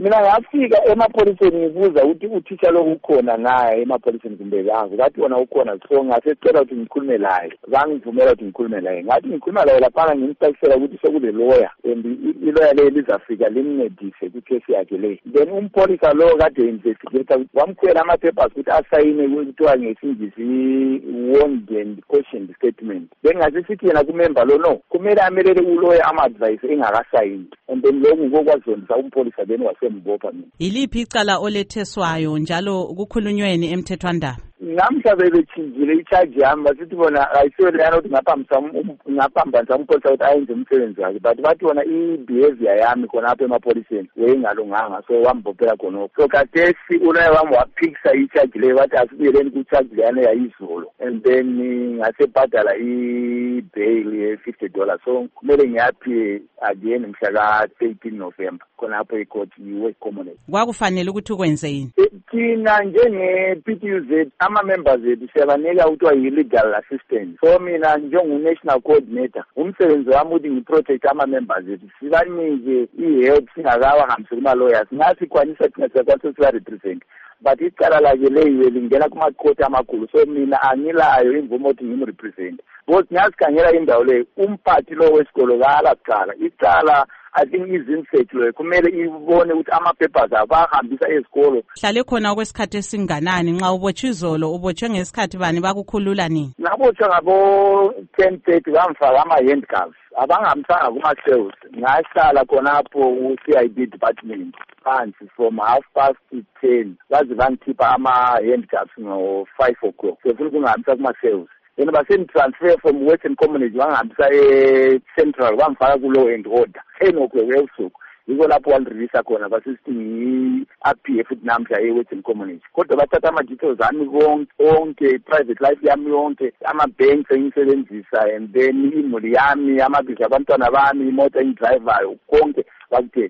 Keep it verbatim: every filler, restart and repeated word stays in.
mina ngafika emapholiseni ngibuza ukuthi uthisha lo ukhona naye emapholiseni kumbe yangu bathi wona ukhona so ngasecela ukuthi ngikhulume laye bangivumela ukuthi ngikhulume laye ngathi ngikhuluma laye lapha ngimtaqisela ukuthi sekule lawyer and i-lawyer le lizafika limncedise kwicase yakhe le then umpholisa lo kade investigate wamkhwela ama-papers ukuthi asayine kuthiwa ngesingisi warned and cautioned statement bengathi sithi yena kumember lo no kumele amelele ulawyer ama-advice engakasayini and then lokhu ngokwazondisa umpholisa then wasembopha mina. Yiliphi icala oletheswayo njalo kukhulunyweni emthethwandaba? Namhla bebethinjile i-charge yami basithi bona ayisiyo leyana ukuthi ngaphambanisa umpholisa ukuthi ayenze umsebenzi wakhe but bathi bona i-behavior yami khonapho emapholiseni wayingalunganga so wambophela khonokho so kadesi ulaya wami waphikisa i-charge leyo bathi asibuyeleni ku-charge leyana yayizolo and then ngasebhadala i-bail ye-fifty dollars so kumele ngiyaphi again mhla ka-thirteen November khonapho i-court i-West Commonwealth. Kwakufanele ukuthi ukwenze yini? Thina njenge-P T U Z ama-members ethu siyabanika kuthiwa yi-legal assistance so mina njengu-national coordinator umsebenzi wami ukuthi ngi-protect ama-members ethu sibanike i-help singakawahambisi kuma-lawyers ngasikwanisa thina siyakwanisa siba-represent but icala lakhe leyiwe lingena kuma-court amakhulu so mina angilayo imvumo ukuthi ngimrepresent because ngiyasikhangela indawo leyo umphathi lo wesikolo kalacala icala I think izinsethu kumele ibone ukuthi ama-papers abahambisa ezikolo. Hlale khona okwesikhathi esinganani nxa ubotshwe izolo ubotshwe ngesikhathi bani bakukhulula nini? Nabotshwa ngabo ten thirty bamfaka ama-handcuffs abangihambisanga kuma-cells ngahlala khonapho ku-C I D department phansi from half past ten baze bangikhipha ama-handcuffs ngo-five o'clock so futhi kungihambisa kuma-cells. Then basenditransfer from Western Commonwealth bangihambisa e-Central bangifaka ku-law and order ten o'clock ebusuku yiko lapho wandireleasa khona basisithi ngi-aphiye futhi namhla e-Western Commonwealth kodwa bathatha ama-details ami onke private life yami yonke ama-banks engiyisebenzisa and then imuli yami amabizo abantwana bami imoto engiyidrayivayo konke bakuthethe.